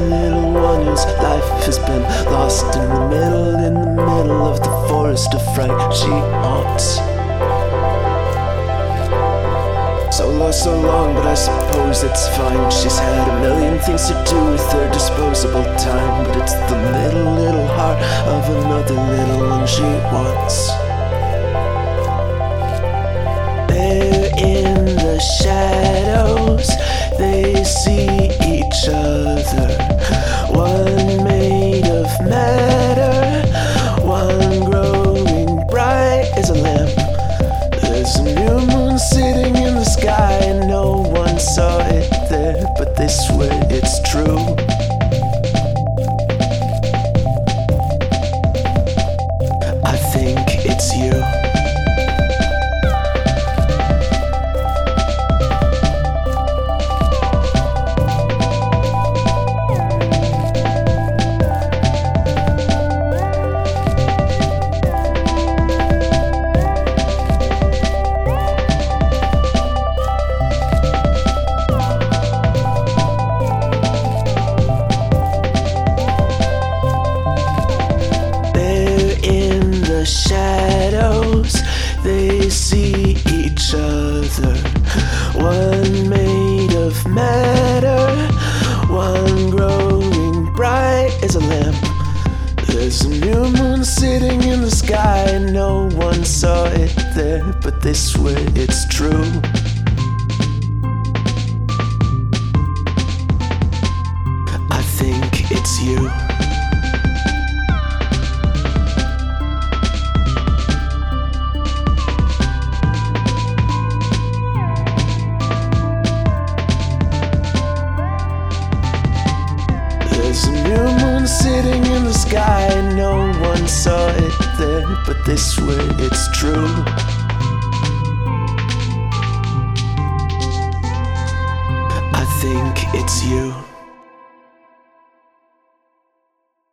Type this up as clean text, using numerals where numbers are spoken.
little one whose life has been lost in the middle of the forest of fright she haunts. So lost so long, but I suppose it's fine. She's had a million things to do with her disposable time, but it's the little heart of another little one she wants. They're in the shadows, they see each other. One made of matter, one growing bright as a lamp. There's a new moon sitting in the sky, and no one saw it there, but they swear it's true. I think it's you. The shadows, they see each other. One made of matter, one growing bright as a lamp. There's a new moon sitting in the sky, and no one saw it there, but they swear it's true. I think it's you. There's a new moon sitting in the sky, and no one saw it there, but they swear it's true. I think it's you.